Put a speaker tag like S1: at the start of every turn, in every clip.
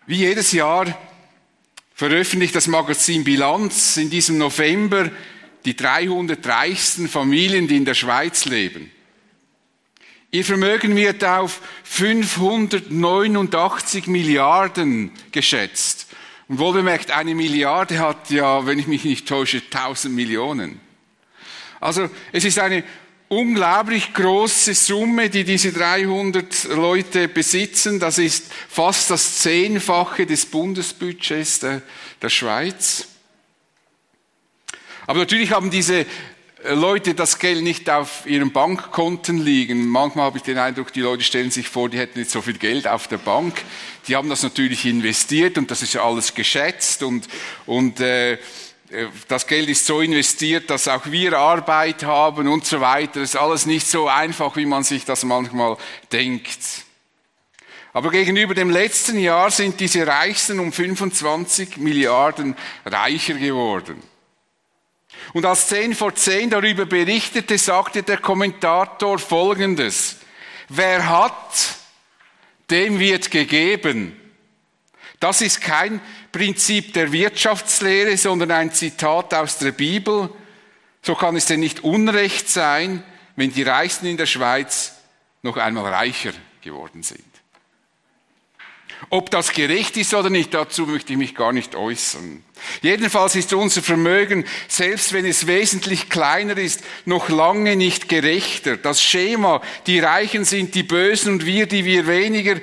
S1: Wie jedes Jahr veröffentlicht das Magazin Bilanz in diesem November die 300 reichsten Familien, die in der Schweiz leben. Ihr Vermögen wird auf 589 Milliarden geschätzt. Und wohlbemerkt, 1 Milliarde hat ja, wenn ich mich nicht täusche, 1000 Millionen. Also es ist eine unglaublich große Summe, die diese 300 Leute besitzen. Das ist fast das 10-fache des Bundesbudgets der Schweiz. Aber natürlich haben diese Leute das Geld nicht auf ihren Bankkonten liegen. Manchmal habe ich den Eindruck, die Leute stellen sich vor, die hätten nicht so viel Geld auf der Bank. Die haben das natürlich investiert und das ist ja alles geschätzt und das Geld ist so investiert, dass auch wir Arbeit haben und so weiter. Das ist alles nicht so einfach, wie man sich das manchmal denkt. Aber gegenüber dem letzten Jahr sind diese Reichsten um 25 Milliarden reicher geworden. Und als 10 vor 10 darüber berichtete, sagte der Kommentator Folgendes: Wer hat, dem wird gegeben. Das ist kein Prinzip der Wirtschaftslehre, sondern ein Zitat aus der Bibel. So kann es denn nicht Unrecht sein, wenn die Reichsten in der Schweiz noch einmal reicher geworden sind. Ob das gerecht ist oder nicht, dazu möchte ich mich gar nicht äußern. Jedenfalls ist unser Vermögen, selbst wenn es wesentlich kleiner ist, noch lange nicht gerechter. Das Schema, die Reichen sind die Bösen und wir, die wir weniger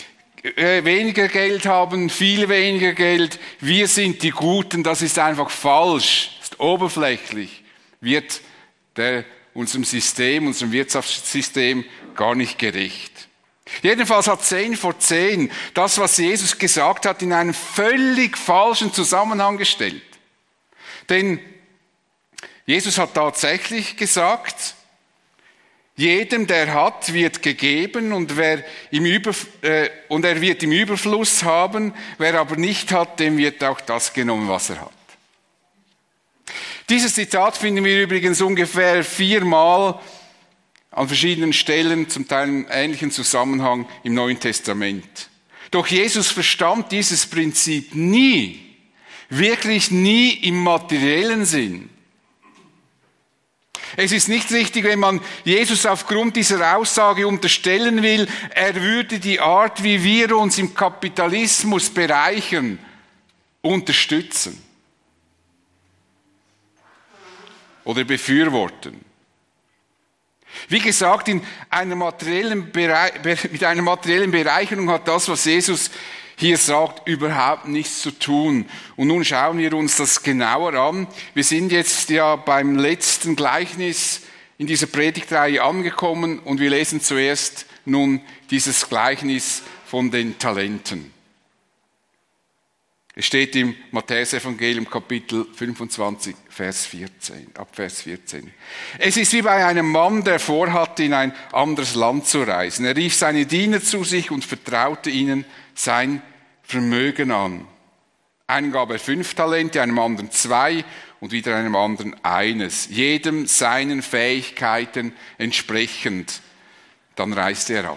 S1: Geld haben, viel weniger Geld, wir sind die Guten, das ist einfach falsch, ist oberflächlich, wird unserem Wirtschaftssystem gar nicht gerecht. Jedenfalls hat 10 vor 10 das, was Jesus gesagt hat, in einen völlig falschen Zusammenhang gestellt. Denn Jesus hat tatsächlich gesagt, jedem, der hat, wird gegeben und er wird im Überfluss haben. Wer aber nicht hat, dem wird auch das genommen, was er hat. Dieses Zitat finden wir übrigens ungefähr 4-mal an verschiedenen Stellen, zum Teil in ähnlichen Zusammenhang im Neuen Testament. Doch Jesus verstand dieses Prinzip nie, wirklich nie im materiellen Sinn. Es ist nicht richtig, wenn man Jesus aufgrund dieser Aussage unterstellen will, er würde die Art, wie wir uns im Kapitalismus bereichern, unterstützen oder befürworten. Wie gesagt, mit einer materiellen Bereicherung hat das, was Jesus hier sagt, überhaupt nichts zu tun. Und nun schauen wir uns das genauer an. Wir sind jetzt ja beim letzten Gleichnis in dieser Predigtreihe angekommen und wir lesen zuerst nun dieses Gleichnis von den Talenten. Es steht im Matthäusevangelium Kapitel 25, ab Vers 14. Es ist wie bei einem Mann, der vorhatte, in ein anderes Land zu reisen. Er rief seine Diener zu sich und vertraute ihnen sein Vermögen an. Einem gab er 5 Talente, einem anderen 2 und wieder einem anderen 1. Jedem seinen Fähigkeiten entsprechend. Dann reiste er ab.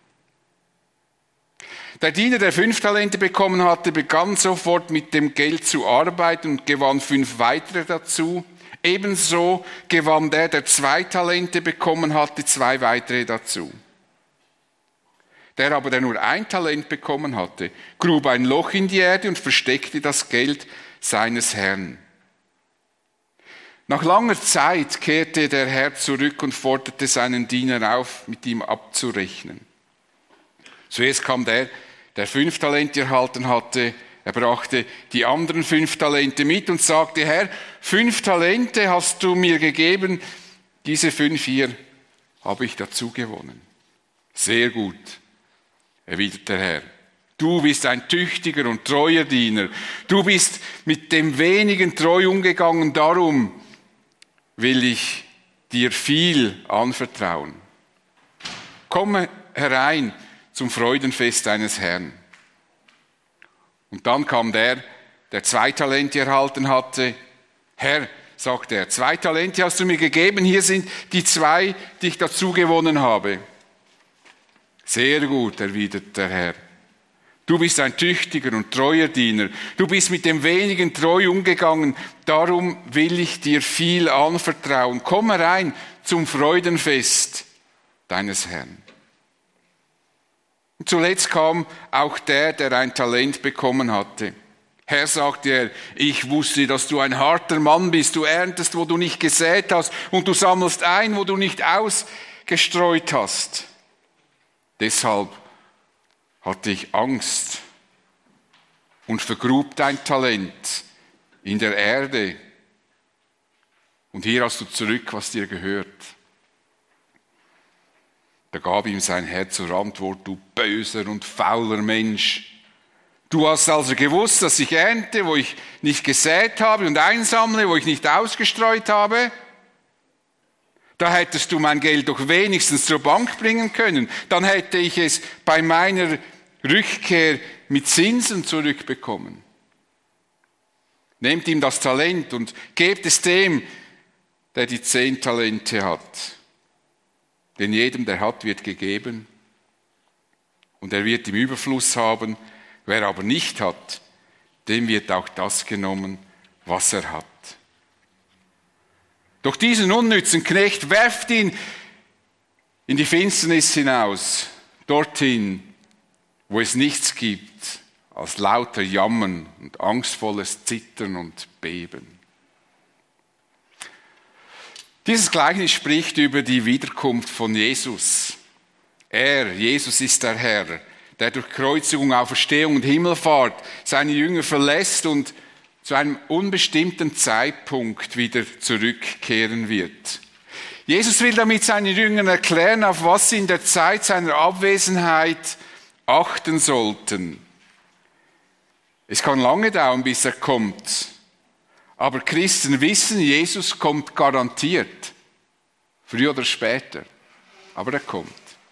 S1: Der Diener, der 5 Talente bekommen hatte, begann sofort mit dem Geld zu arbeiten und gewann 5 weitere dazu. Ebenso gewann der 2 Talente bekommen hatte, 2 weitere dazu. Der aber, der nur 1 Talent bekommen hatte, grub ein Loch in die Erde und versteckte das Geld seines Herrn. Nach langer Zeit kehrte der Herr zurück und forderte seinen Diener auf, mit ihm abzurechnen. Zuerst kam der 5 Talente erhalten hatte, er brachte die anderen 5 Talente mit und sagte, Herr, 5 Talente hast du mir gegeben, diese 5 hier habe ich dazu gewonnen. Sehr gut, erwidert der Herr. Du bist ein tüchtiger und treuer Diener. Du bist mit dem Wenigen treu umgegangen, darum will ich dir viel anvertrauen. Komm herein zum Freudenfest deines Herrn. Und dann kam der 2 Talente erhalten hatte. Herr, sagt er, 2 Talente hast du mir gegeben, hier sind die 2, die ich dazu gewonnen habe. Sehr gut, erwidert der Herr. Du bist ein tüchtiger und treuer Diener. Du bist mit dem Wenigen treu umgegangen. Darum will ich dir viel anvertrauen. Komm herein zum Freudenfest deines Herrn. Und zuletzt kam auch der ein Talent bekommen hatte. Herr, sagte er, ich wusste, dass du ein harter Mann bist. Du erntest, wo du nicht gesät hast, und du sammelst ein, wo du nicht ausgestreut hast. Deshalb hatte ich Angst und vergrub dein Talent in der Erde. Und hier hast du zurück, was dir gehört. Da gab ihm sein Herr zur Antwort, du böser und fauler Mensch. Du hast also gewusst, dass ich ernte, wo ich nicht gesät habe, und einsammle, wo ich nicht ausgestreut habe. Da hättest du mein Geld doch wenigstens zur Bank bringen können. Dann hätte ich es bei meiner Rückkehr mit Zinsen zurückbekommen. Nehmt ihm das Talent und gebt es dem, der die 10 Talente hat. Denn jedem, der hat, wird gegeben. Und er wird im Überfluss haben. Wer aber nicht hat, dem wird auch das genommen, was er hat. Doch diesen unnützen Knecht werft ihn in die Finsternis hinaus, dorthin, wo es nichts gibt als lauter Jammern und angstvolles Zittern und Beben. Dieses Gleichnis spricht über die Wiederkunft von Jesus. Jesus ist der Herr, der durch Kreuzigung, Auferstehung und Himmelfahrt seine Jünger verlässt und zu einem unbestimmten Zeitpunkt wieder zurückkehren wird. Jesus will damit seinen Jüngern erklären, auf was sie in der Zeit seiner Abwesenheit achten sollten. Es kann lange dauern, bis er kommt. Aber Christen wissen, Jesus kommt garantiert. Früher oder später. Aber er kommt.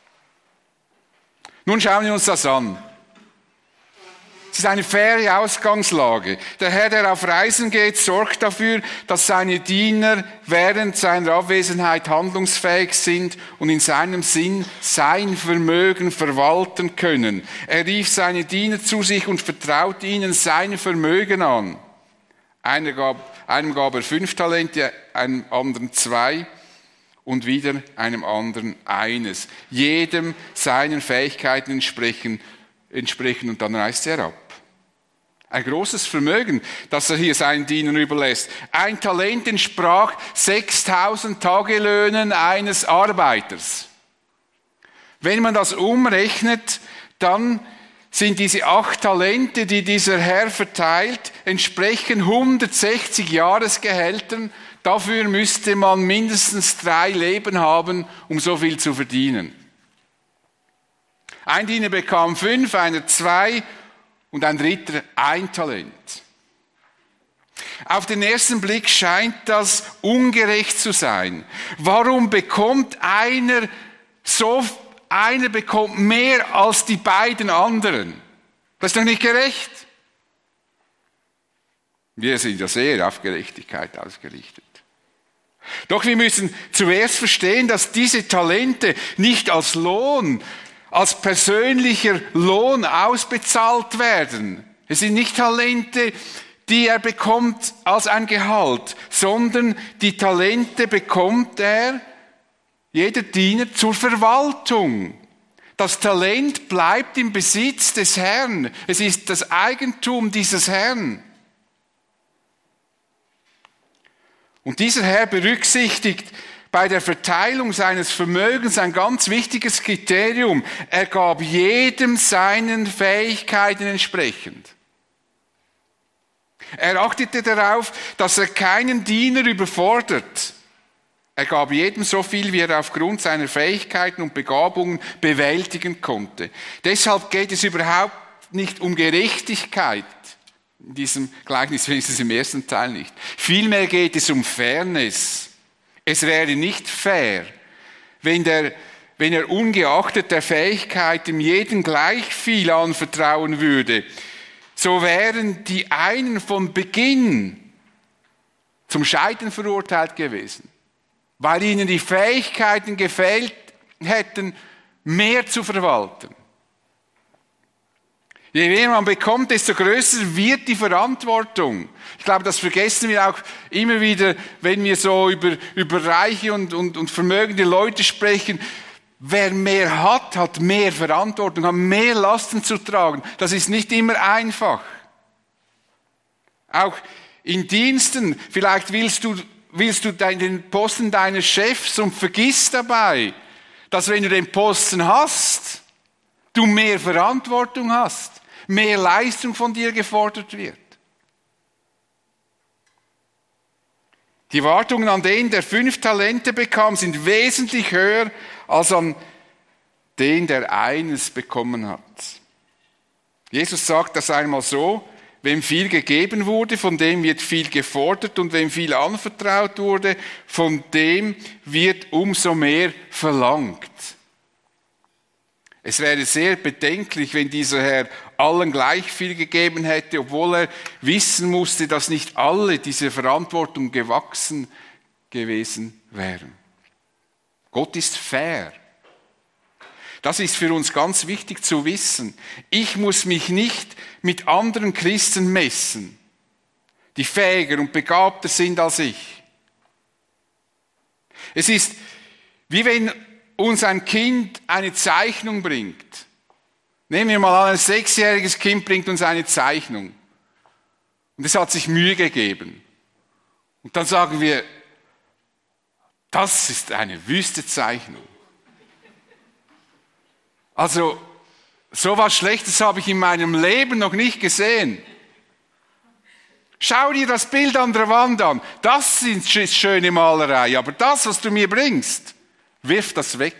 S1: Nun schauen wir uns das an. Es ist eine faire Ausgangslage. Der Herr, der auf Reisen geht, sorgt dafür, dass seine Diener während seiner Abwesenheit handlungsfähig sind und in seinem Sinn sein Vermögen verwalten können. Er rief seine Diener zu sich und vertraut ihnen sein Vermögen an. Einem gab er 5 Talente, einem anderen 2 und wieder einem anderen 1. Jedem seinen Fähigkeiten entsprechen und dann reist er ab. Ein großes Vermögen, das er hier seinen Dienern überlässt. Ein Talent entsprach 6.000 Tagelöhnen eines Arbeiters. Wenn man das umrechnet, dann sind diese 8 Talente, die dieser Herr verteilt, entsprechen 160 Jahresgehältern. Dafür müsste man mindestens 3 Leben haben, um so viel zu verdienen. Ein Diener bekam 5, einer 2 und ein dritter 1 Talent. Auf den ersten Blick scheint das ungerecht zu sein. Warum bekommt einer bekommt mehr als die beiden anderen? Das ist doch nicht gerecht. Wir sind ja sehr auf Gerechtigkeit ausgerichtet. Doch wir müssen zuerst verstehen, dass diese Talente nicht als Lohn, als persönlicher Lohn ausbezahlt werden. Es sind nicht Talente, die er bekommt als ein Gehalt, sondern die Talente bekommt jeder Diener zur Verwaltung. Das Talent bleibt im Besitz des Herrn. Es ist das Eigentum dieses Herrn. Und dieser Herr berücksichtigt bei der Verteilung seines Vermögens ein ganz wichtiges Kriterium. Er gab jedem seinen Fähigkeiten entsprechend. Er achtete darauf, dass er keinen Diener überfordert. Er gab jedem so viel, wie er aufgrund seiner Fähigkeiten und Begabungen bewältigen konnte. Deshalb geht es überhaupt nicht um Gerechtigkeit. In diesem Gleichnis, wenigstens im ersten Teil nicht. Vielmehr geht es um Fairness. Es wäre nicht fair, wenn er ungeachtet der Fähigkeiten jedem gleich viel anvertrauen würde. So wären die einen von Beginn zum Scheitern verurteilt gewesen, weil ihnen die Fähigkeiten gefehlt hätten, mehr zu verwalten. Je mehr man bekommt, desto größer wird die Verantwortung. Ich glaube, das vergessen wir auch immer wieder, wenn wir so über reiche und vermögende Leute sprechen. Wer mehr hat, hat mehr Verantwortung, hat mehr Lasten zu tragen. Das ist nicht immer einfach. Auch in Diensten, vielleicht willst du den Posten deines Chefs und vergisst dabei, dass wenn du den Posten hast, du mehr Verantwortung hast, mehr Leistung von dir gefordert wird. Die Erwartungen an den, der 5 Talente bekam, sind wesentlich höher als an den, der eines bekommen hat. Jesus sagt das einmal so: Wem viel gegeben wurde, von dem wird viel gefordert, und wem viel anvertraut wurde, von dem wird umso mehr verlangt. Es wäre sehr bedenklich, wenn dieser Herr allen gleich viel gegeben hätte, obwohl er wissen musste, dass nicht alle dieser Verantwortung gewachsen gewesen wären. Gott ist fair. Das ist für uns ganz wichtig zu wissen. Ich muss mich nicht mit anderen Christen messen, die fähiger und begabter sind als ich. Es ist wie wenn uns ein Kind eine Zeichnung bringt. Nehmen wir mal an, ein 6-jähriges Kind bringt uns eine Zeichnung. Und es hat sich Mühe gegeben. Und dann sagen wir, das ist eine wüste Zeichnung. Also, so was Schlechtes habe ich in meinem Leben noch nicht gesehen. Schau dir das Bild an der Wand an. Das ist schöne Malerei, aber das, was du mir bringst, wirf das weg.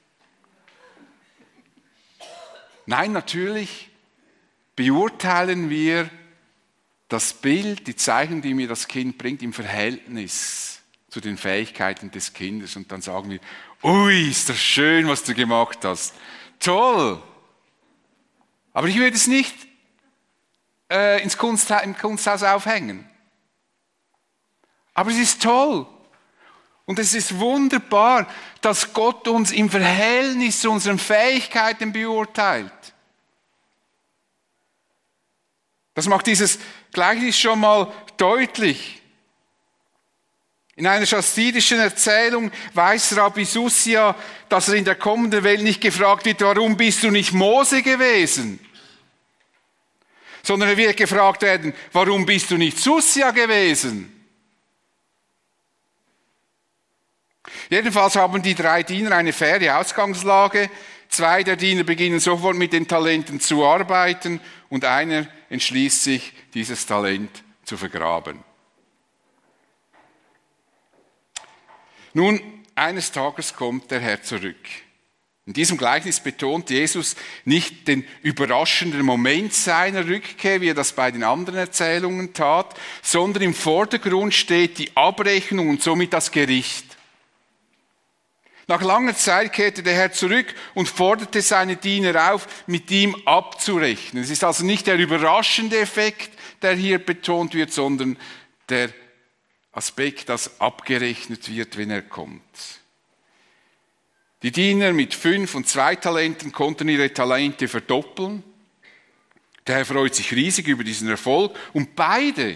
S1: Nein, natürlich beurteilen wir das Bild, die Zeichnung, die mir das Kind bringt, im Verhältnis zu den Fähigkeiten des Kindes. Und dann sagen wir, ui, ist das schön, was du gemacht hast. Toll. Aber ich würde es nicht im Kunsthaus aufhängen. Aber es ist toll. Und es ist wunderbar, dass Gott uns im Verhältnis zu unseren Fähigkeiten beurteilt. Das macht dieses Gleichnis schon mal deutlich. In einer chassidischen Erzählung weiß Rabbi Susia, dass er in der kommenden Welt nicht gefragt wird, warum bist du nicht Mose gewesen? Sondern er wird gefragt werden, warum bist du nicht Susia gewesen? Jedenfalls haben die 3 Diener eine faire Ausgangslage. 2 der Diener beginnen sofort mit den Talenten zu arbeiten und einer entschließt sich, dieses Talent zu vergraben. Nun, eines Tages kommt der Herr zurück. In diesem Gleichnis betont Jesus nicht den überraschenden Moment seiner Rückkehr, wie er das bei den anderen Erzählungen tat, sondern im Vordergrund steht die Abrechnung und somit das Gericht. Nach langer Zeit kehrte der Herr zurück und forderte seine Diener auf, mit ihm abzurechnen. Es ist also nicht der überraschende Effekt, der hier betont wird, sondern der Aspekt, dass abgerechnet wird, wenn er kommt. Die Diener mit 5 und 2 Talenten konnten ihre Talente verdoppeln. Der Herr freut sich riesig über diesen Erfolg und beide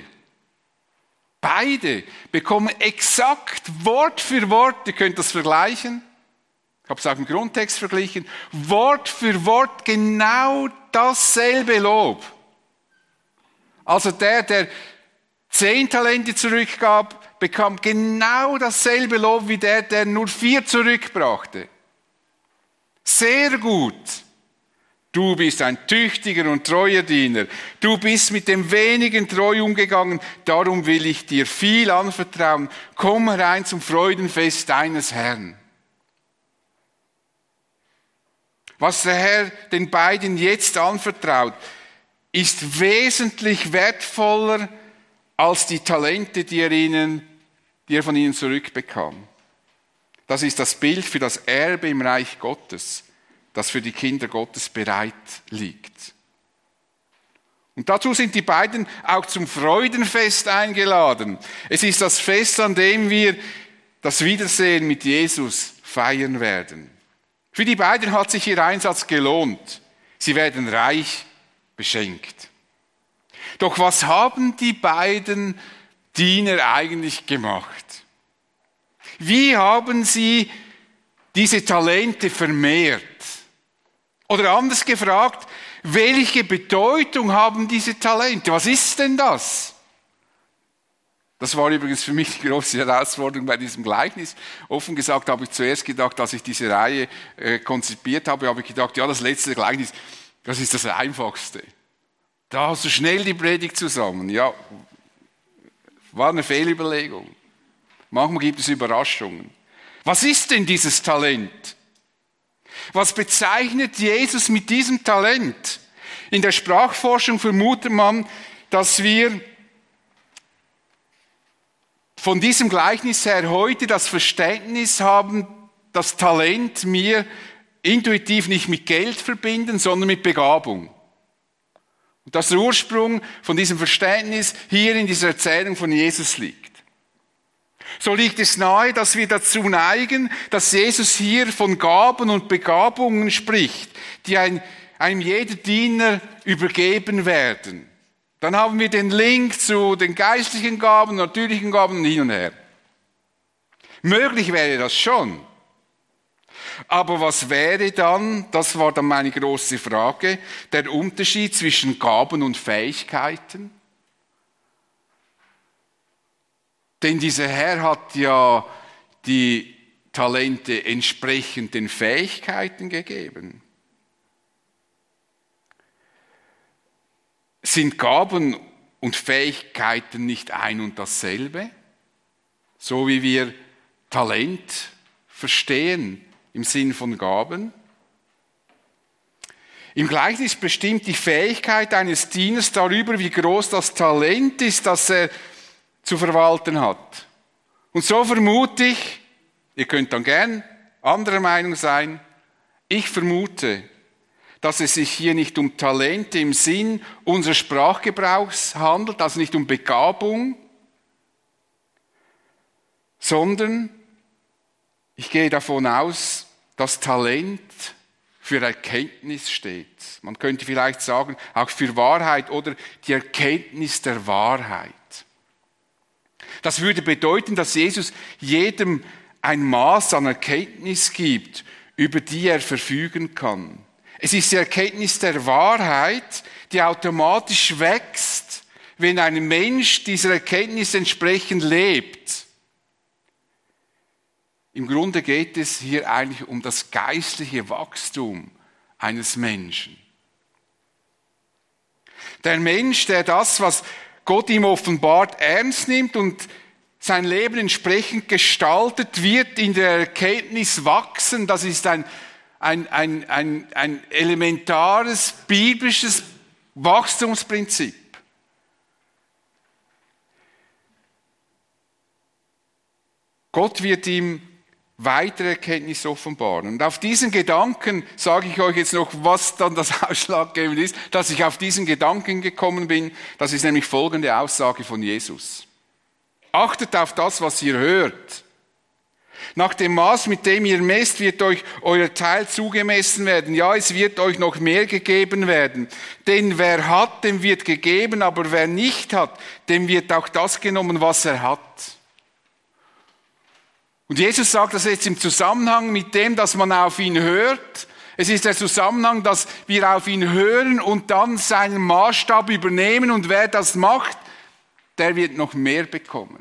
S1: bekommen exakt Wort für Wort, ihr könnt das vergleichen, ich habe es auch im Grundtext verglichen, Wort für Wort genau dasselbe Lob. Also der 10 Talente zurückgab, bekam genau dasselbe Lob wie der nur 4 zurückbrachte. Sehr gut. Du bist ein tüchtiger und treuer Diener. Du bist mit dem Wenigen treu umgegangen. Darum will ich dir viel anvertrauen. Komm herein zum Freudenfest deines Herrn. Was der Herr den beiden jetzt anvertraut, ist wesentlich wertvoller als die Talente, die er von ihnen zurückbekam. Das ist das Bild für das Erbe im Reich Gottes, das für die Kinder Gottes bereit liegt. Und dazu sind die beiden auch zum Freudenfest eingeladen. Es ist das Fest, an dem wir das Wiedersehen mit Jesus feiern werden. Für die beiden hat sich ihr Einsatz gelohnt. Sie werden reich beschenkt. Doch was haben die beiden Diener eigentlich gemacht? Wie haben sie diese Talente vermehrt? Oder anders gefragt, welche Bedeutung haben diese Talente? Was ist denn das? Das war übrigens für mich die große Herausforderung bei diesem Gleichnis. Offen gesagt habe ich zuerst gedacht, als ich diese Reihe konzipiert habe, habe ich gedacht, ja, das letzte Gleichnis, das ist das Einfachste. Da hast du schnell die Predigt zusammen. Ja, war eine Fehlüberlegung. Manchmal gibt es Überraschungen. Was ist denn dieses Talent? Was bezeichnet Jesus mit diesem Talent? In der Sprachforschung vermutet man, dass wir von diesem Gleichnis her heute das Verständnis haben, das Talent mir intuitiv nicht mit Geld verbinden, sondern mit Begabung. Und dass der Ursprung von diesem Verständnis hier in dieser Erzählung von Jesus liegt. So liegt es nahe, dass wir dazu neigen, dass Jesus hier von Gaben und Begabungen spricht, die einem jeder Diener übergeben werden. Dann haben wir den Link zu den geistlichen Gaben, natürlichen Gaben und hin und her. Möglich wäre das schon. Aber was wäre dann, das war dann meine große Frage, der Unterschied zwischen Gaben und Fähigkeiten? Denn dieser Herr hat ja die Talente entsprechend den Fähigkeiten gegeben. Sind Gaben und Fähigkeiten nicht ein und dasselbe? So wie wir Talent verstehen im Sinn von Gaben? Im Gleichnis bestimmt die Fähigkeit eines Dieners darüber, wie groß das Talent ist, das er zu verwalten hat. Und so vermute ich, ihr könnt dann gern anderer Meinung sein, ich vermute, dass es sich hier nicht um Talente im Sinn unseres Sprachgebrauchs handelt, also nicht um Begabung, sondern ich gehe davon aus, dass Talent für Erkenntnis steht. Man könnte vielleicht sagen, auch für Wahrheit oder die Erkenntnis der Wahrheit. Das würde bedeuten, dass Jesus jedem ein Maß an Erkenntnis gibt, über die er verfügen kann. Es ist die Erkenntnis der Wahrheit, die automatisch wächst, wenn ein Mensch dieser Erkenntnis entsprechend lebt. Im Grunde geht es hier eigentlich um das geistliche Wachstum eines Menschen. Der Mensch, der das, was Gott ihm offenbart, ernst nimmt und sein Leben entsprechend gestaltet, wird in der Erkenntnis wachsen. Das ist ein elementares biblisches Wachstumsprinzip. Gott wird ihm weitere Erkenntnis offenbaren. Und auf diesen Gedanken sage ich euch jetzt noch, was dann das Ausschlaggebende ist, dass ich auf diesen Gedanken gekommen bin. Das ist nämlich folgende Aussage von Jesus. Achtet auf das, was ihr hört. Nach dem Maß, mit dem ihr messt, wird euch euer Teil zugemessen werden. Ja, es wird euch noch mehr gegeben werden. Denn wer hat, dem wird gegeben, aber wer nicht hat, dem wird auch das genommen, was er hat. Und Jesus sagt das jetzt im Zusammenhang mit dem, dass man auf ihn hört. Es ist der Zusammenhang, dass wir auf ihn hören und dann seinen Maßstab übernehmen. Und wer das macht, der wird noch mehr bekommen.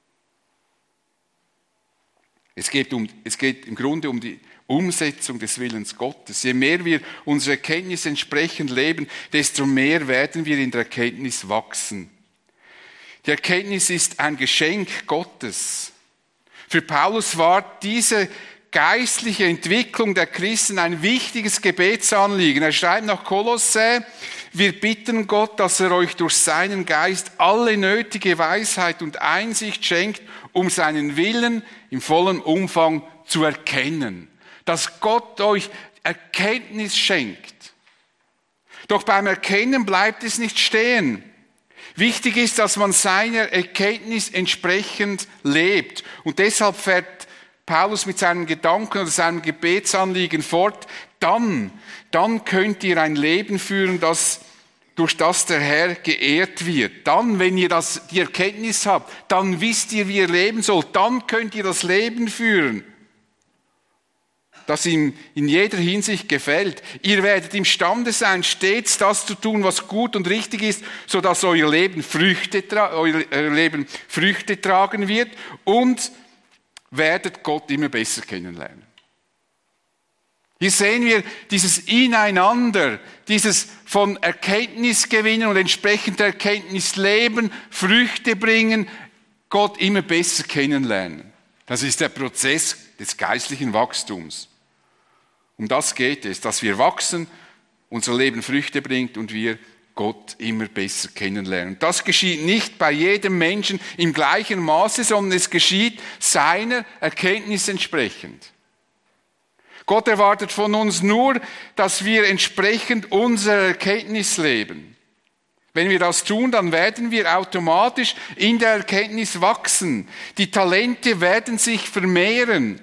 S1: Es geht im Grunde um die Umsetzung des Willens Gottes. Je mehr wir unsere Erkenntnis entsprechend leben, desto mehr werden wir in der Erkenntnis wachsen. Die Erkenntnis ist ein Geschenk Gottes. Für Paulus war diese geistliche Entwicklung der Christen ein wichtiges Gebetsanliegen. Er schreibt nach Kolossä, wir bitten Gott, dass er euch durch seinen Geist alle nötige Weisheit und Einsicht schenkt, um seinen Willen im vollen Umfang zu erkennen. Dass Gott euch Erkenntnis schenkt. Doch beim Erkennen bleibt es nicht stehen. Wichtig ist, dass man seiner Erkenntnis entsprechend lebt. Und deshalb fährt Paulus mit seinen Gedanken oder seinem Gebetsanliegen fort. Dann könnt ihr ein Leben führen, das durch das der Herr geehrt wird. Dann, wenn ihr die Erkenntnis habt, dann wisst ihr, wie ihr leben sollt. Dann könnt ihr das Leben führen, das ihm in jeder Hinsicht gefällt. Ihr werdet imstande sein, stets das zu tun, was gut und richtig ist, sodass euer Leben Früchte tragen wird und werdet Gott immer besser kennenlernen. Hier sehen wir dieses Ineinander, dieses von Erkenntnis gewinnen und entsprechend der Erkenntnis leben, Früchte bringen, Gott immer besser kennenlernen. Das ist der Prozess des geistlichen Wachstums. Um das geht es, dass wir wachsen, unser Leben Früchte bringt und wir Gott immer besser kennenlernen. Das geschieht nicht bei jedem Menschen im gleichen Maße, sondern es geschieht seiner Erkenntnis entsprechend. Gott erwartet von uns nur, dass wir entsprechend unserer Erkenntnis leben. Wenn wir das tun, dann werden wir automatisch in der Erkenntnis wachsen. Die Talente werden sich vermehren.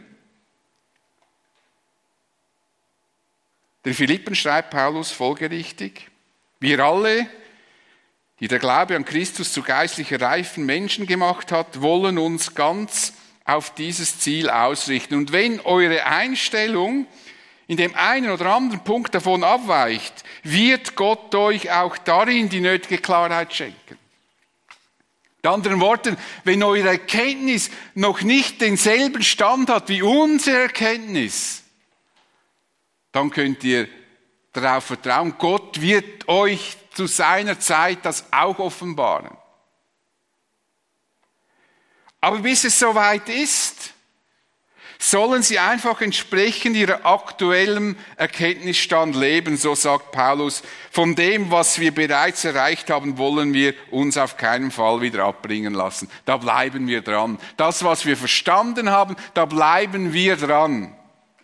S1: Den Philippern schreibt Paulus folgerichtig: Wir alle, die der Glaube an Christus zu geistlich reifen Menschen gemacht hat, wollen uns ganz auf dieses Ziel ausrichten. Und wenn eure Einstellung in dem einen oder anderen Punkt davon abweicht, wird Gott euch auch darin die nötige Klarheit schenken. Mit anderen Worten, wenn eure Erkenntnis noch nicht denselben Stand hat wie unsere Erkenntnis, dann könnt ihr darauf vertrauen, Gott wird euch zu seiner Zeit das auch offenbaren. Aber bis es soweit ist, sollen sie einfach entsprechend ihrer aktuellen Erkenntnisstand leben, so sagt Paulus. Von dem, was wir bereits erreicht haben, wollen wir uns auf keinen Fall wieder abbringen lassen. Da bleiben wir dran. Das, was wir verstanden haben, da bleiben wir dran.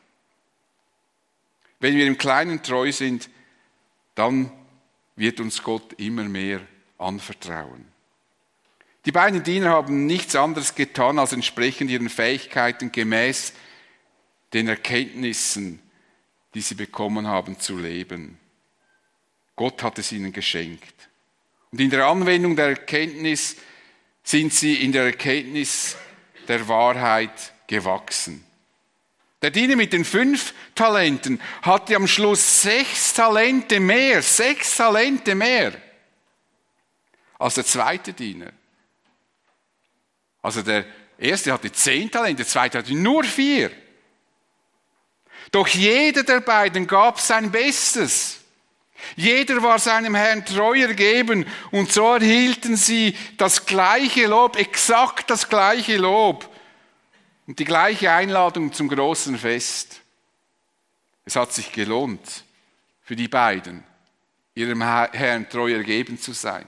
S1: Wenn wir im Kleinen treu sind, dann wird uns Gott immer mehr anvertrauen. Die beiden Diener haben nichts anderes getan, als entsprechend ihren Fähigkeiten gemäß den Erkenntnissen, die sie bekommen haben, zu leben. Gott hat es ihnen geschenkt. Und in der Anwendung der Erkenntnis sind sie in der Erkenntnis der Wahrheit gewachsen. Der Diener mit den 5 Talenten hatte am Schluss 6 Talente mehr als der zweite Diener. Also der erste hatte 10 Talente, der zweite hatte nur 4. Doch jeder der beiden gab sein Bestes. Jeder war seinem Herrn treu ergeben und so erhielten sie das gleiche Lob, exakt das gleiche Lob und die gleiche Einladung zum großen Fest. Es hat sich gelohnt für die beiden, ihrem Herrn treu ergeben zu sein.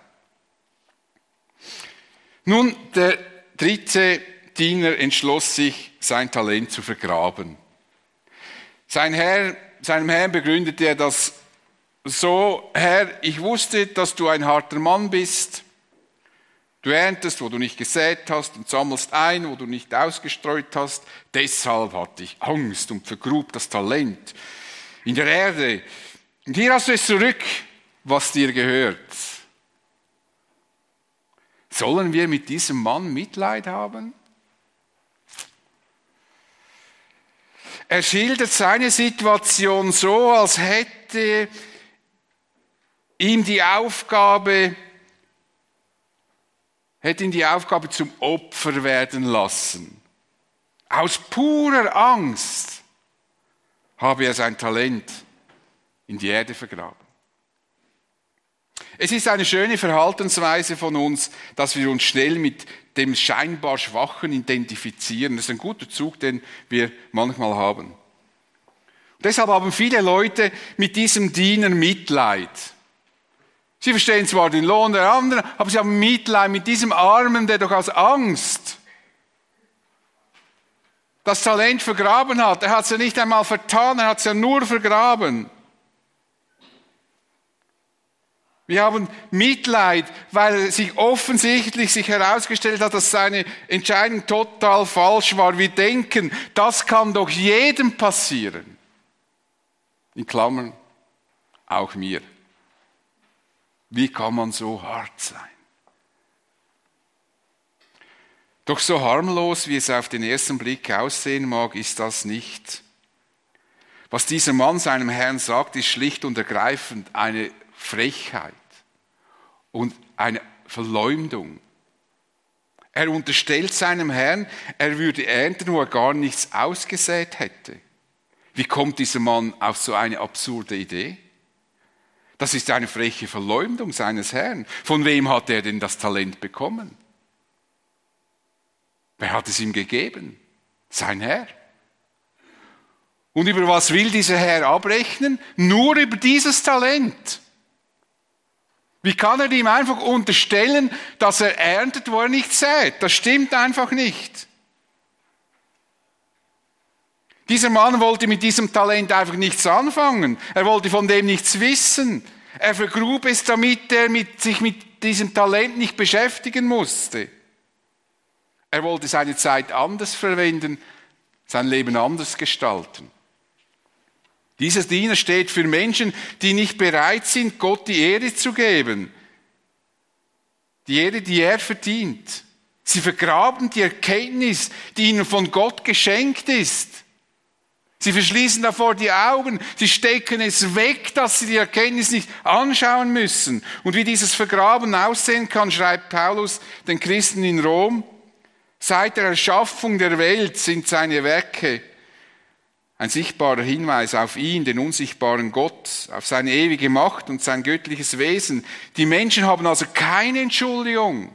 S1: Nun, der dritte Diener entschloss sich, sein Talent zu vergraben. Seinem Herrn begründete er das so: Herr, ich wusste, dass du ein harter Mann bist. Du erntest, wo du nicht gesät hast, und sammelst ein, wo du nicht ausgestreut hast. Deshalb hatte ich Angst und vergrub das Talent in der Erde. Und hier hast du es zurück, was dir gehört. Sollen wir mit diesem Mann Mitleid haben? Er schildert seine Situation so, als hätte ihm die Aufgabe zum Opfer werden lassen. Aus purer Angst habe er sein Talent in die Erde vergraben. Es ist eine schöne Verhaltensweise von uns, dass wir uns schnell mit dem scheinbar Schwachen identifizieren. Das ist ein guter Zug, den wir manchmal haben. Und deshalb haben viele Leute mit diesem Diener Mitleid. Sie verstehen zwar den Lohn der anderen, aber sie haben Mitleid mit diesem Armen, der doch aus Angst das Talent vergraben hat. Er hat es ja nicht einmal vertan, er hat es ja nur vergraben. Wir haben Mitleid, weil sich offensichtlich herausgestellt hat, dass seine Entscheidung total falsch war. Wir denken, das kann doch jedem passieren. In Klammern, auch mir. Wie kann man so hart sein? Doch so harmlos, wie es auf den ersten Blick aussehen mag, ist das nicht. Was dieser Mann seinem Herrn sagt, ist schlicht und ergreifend eine Frechheit und eine Verleumdung. Er unterstellt seinem Herrn, er würde ernten, wo er gar nichts ausgesät hätte. Wie kommt dieser Mann auf so eine absurde Idee? Das ist eine freche Verleumdung seines Herrn. Von wem hat er denn das Talent bekommen? Wer hat es ihm gegeben? Sein Herr. Und über was will dieser Herr abrechnen? Nur über dieses Talent. Wie kann er ihm einfach unterstellen, dass er erntet, wo er nicht sät? Das stimmt einfach nicht. Dieser Mann wollte mit diesem Talent einfach nichts anfangen. Er wollte von dem nichts wissen. Er vergrub es, damit er sich mit diesem Talent nicht beschäftigen musste. Er wollte seine Zeit anders verwenden, sein Leben anders gestalten. Dieser Diener steht für Menschen, die nicht bereit sind, Gott die Ehre zu geben. Die Ehre, die er verdient. Sie vergraben die Erkenntnis, die ihnen von Gott geschenkt ist. Sie verschließen davor die Augen, sie stecken es weg, dass sie die Erkenntnis nicht anschauen müssen. Und wie dieses Vergraben aussehen kann, schreibt Paulus den Christen in Rom: Seit der Erschaffung der Welt sind seine Werke ein sichtbarer Hinweis auf ihn, den unsichtbaren Gott, auf seine ewige Macht und sein göttliches Wesen. Die Menschen haben also keine Entschuldigung.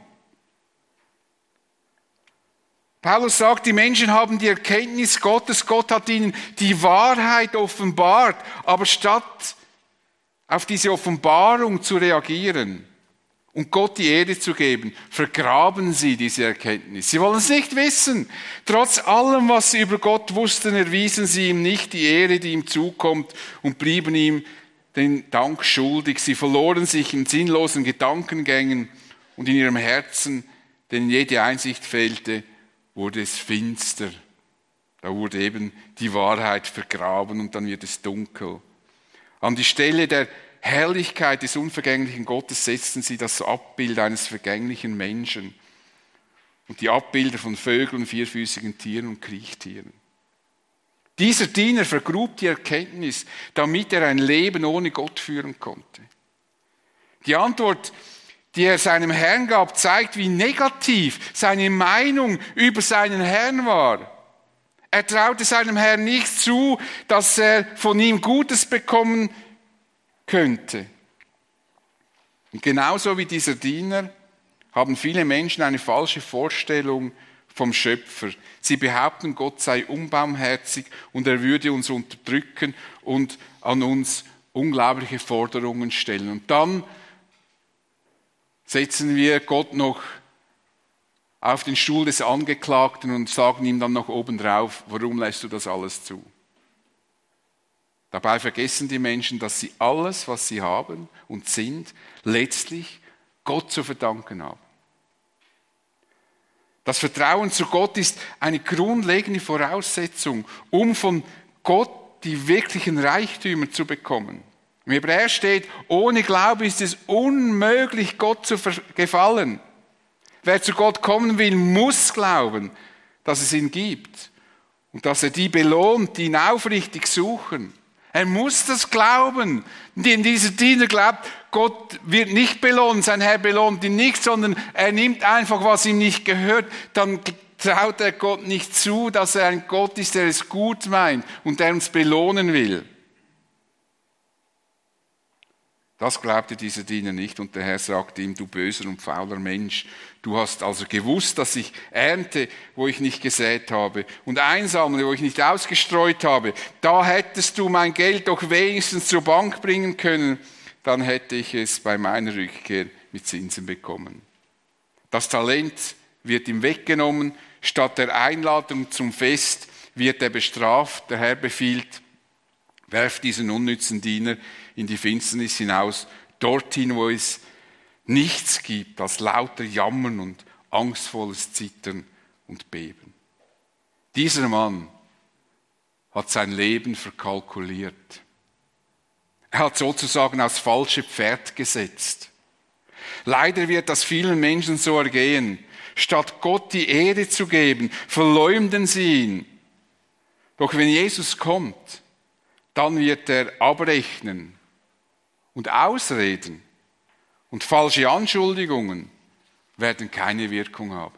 S1: Paulus sagt, die Menschen haben die Erkenntnis Gottes, Gott hat ihnen die Wahrheit offenbart, aber statt auf diese Offenbarung zu reagieren und Gott die Ehre zu geben, vergraben sie diese Erkenntnis. Sie wollen es nicht wissen. Trotz allem, was sie über Gott wussten, erwiesen sie ihm nicht die Ehre, die ihm zukommt, und blieben ihm den Dank schuldig. Sie verloren sich in sinnlosen Gedankengängen, und in ihrem Herzen, denen jede Einsicht fehlte, wurde es finster. Da wurde eben die Wahrheit vergraben und dann wird es dunkel. An die Stelle der Herrlichkeit des unvergänglichen Gottes setzten sie das Abbild eines vergänglichen Menschen und die Abbilder von Vögeln, vierfüßigen Tieren und Kriechtieren. Dieser Diener vergrub die Erkenntnis, damit er ein Leben ohne Gott führen konnte. Die Antwort, die er seinem Herrn gab, zeigt, wie negativ seine Meinung über seinen Herrn war. Er traute seinem Herrn nicht zu, dass er von ihm Gutes bekommen könnte. Und genauso wie dieser Diener haben viele Menschen eine falsche Vorstellung vom Schöpfer. Sie behaupten, Gott sei unbarmherzig und er würde uns unterdrücken und an uns unglaubliche Forderungen stellen. Und dann setzen wir Gott noch auf den Stuhl des Angeklagten und sagen ihm dann noch obendrauf: Warum lässt du das alles zu? Dabei vergessen die Menschen, dass sie alles, was sie haben und sind, letztlich Gott zu verdanken haben. Das Vertrauen zu Gott ist eine grundlegende Voraussetzung, um von Gott die wirklichen Reichtümer zu bekommen. Im Hebräer steht, ohne Glaube ist es unmöglich, Gott zu gefallen. Wer zu Gott kommen will, muss glauben, dass es ihn gibt und dass er die belohnt, die ihn aufrichtig suchen. Er muss das glauben. Denn dieser Diener glaubt, Gott wird nicht belohnt, sein Herr belohnt ihn nicht, sondern er nimmt einfach, was ihm nicht gehört. Dann traut er Gott nicht zu, dass er ein Gott ist, der es gut meint und der uns belohnen will. Das glaubte dieser Diener nicht und der Herr sagte ihm: Du böser und fauler Mensch, du hast also gewusst, dass ich ernte, wo ich nicht gesät habe und einsammle, wo ich nicht ausgestreut habe. Da hättest du mein Geld doch wenigstens zur Bank bringen können, dann hätte ich es bei meiner Rückkehr mit Zinsen bekommen. Das Talent wird ihm weggenommen, statt der Einladung zum Fest wird er bestraft. Der Herr befiehlt: Werft diesen unnützen Diener in die Finsternis hinaus, dorthin, wo es nichts gibt als lauter Jammern und angstvolles Zittern und Beben. Dieser Mann hat sein Leben verkalkuliert. Er hat sozusagen aufs falsche Pferd gesetzt. Leider wird das vielen Menschen so ergehen. Statt Gott die Ehre zu geben, verleumden sie ihn. Doch wenn Jesus kommt, dann wird er abrechnen und Ausreden und falsche Anschuldigungen werden keine Wirkung haben.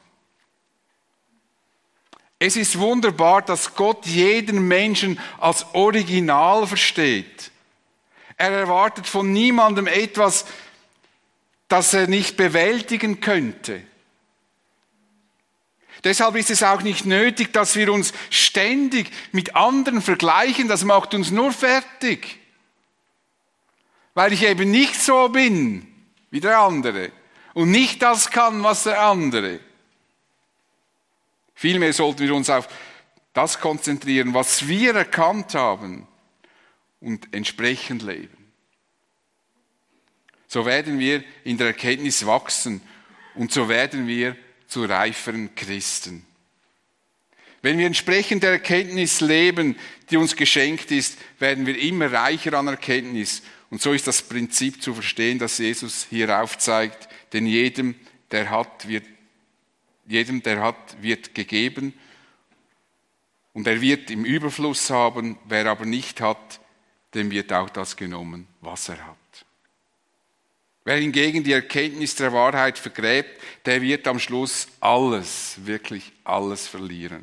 S1: Es ist wunderbar, dass Gott jeden Menschen als Original versteht. Er erwartet von niemandem etwas, das er nicht bewältigen könnte. Deshalb ist es auch nicht nötig, dass wir uns ständig mit anderen vergleichen. Das macht uns nur fertig. Weil ich eben nicht so bin wie der andere und nicht das kann, was der andere. Vielmehr sollten wir uns auf das konzentrieren, was wir erkannt haben und entsprechend leben. So werden wir in der Erkenntnis wachsen und so werden wir zu reiferen Christen. Wenn wir entsprechend der Erkenntnis leben, die uns geschenkt ist, werden wir immer reicher an Erkenntnis. Und so ist das Prinzip zu verstehen, das Jesus hier aufzeigt. Denn jedem, der hat, wird gegeben und er wird im Überfluss haben. Wer aber nicht hat, dem wird auch das genommen, was er hat. Wer hingegen die Erkenntnis der Wahrheit vergräbt, der wird am Schluss alles, wirklich alles verlieren.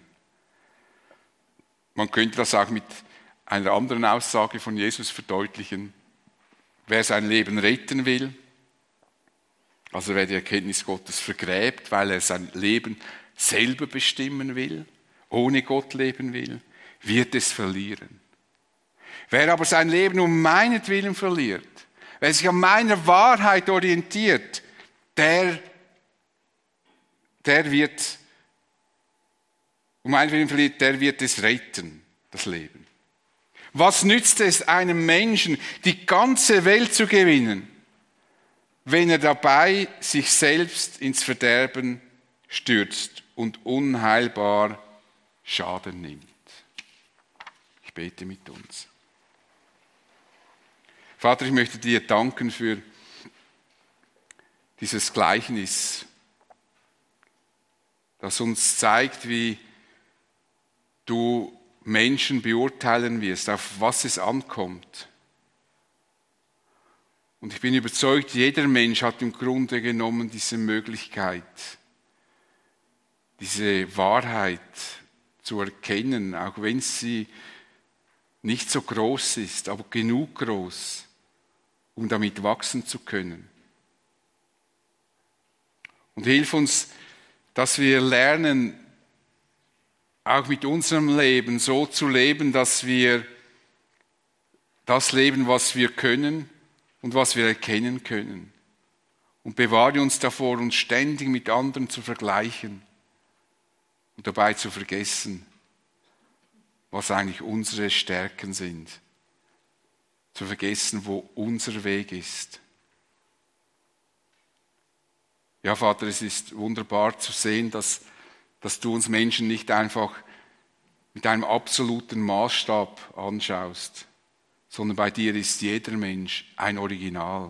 S1: Man könnte das auch mit einer anderen Aussage von Jesus verdeutlichen. Wer sein Leben retten will, also wer die Erkenntnis Gottes vergräbt, weil er sein Leben selber bestimmen will, ohne Gott leben will, wird es verlieren. Wer aber sein Leben um meinetwillen verliert, wer sich an meiner Wahrheit orientiert, der wird um meinetwillen verliert, der wird es retten, das Leben. Was nützt es einem Menschen, die ganze Welt zu gewinnen, wenn er dabei sich selbst ins Verderben stürzt und unheilbar Schaden nimmt? Ich bete mit uns. Vater, ich möchte dir danken für dieses Gleichnis, das uns zeigt, wie du Menschen beurteilen wirst, auf was es ankommt. Und ich bin überzeugt, jeder Mensch hat im Grunde genommen diese Möglichkeit, diese Wahrheit zu erkennen, auch wenn sie nicht so groß ist, aber genug groß, um damit wachsen zu können. Und hilf uns, dass wir lernen, auch mit unserem Leben so zu leben, dass wir das leben, was wir können und was wir erkennen können. Und bewahre uns davor, uns ständig mit anderen zu vergleichen und dabei zu vergessen, was eigentlich unsere Stärken sind. Zu vergessen, wo unser Weg ist. Ja, Vater, es ist wunderbar zu sehen, dass du uns Menschen nicht einfach mit einem absoluten Maßstab anschaust, sondern bei dir ist jeder Mensch ein Original,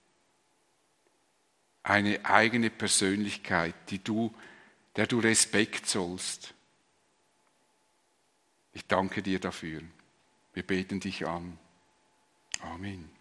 S1: eine eigene Persönlichkeit, der du Respekt zollst. Ich danke dir dafür. Wir beten dich an. Amen.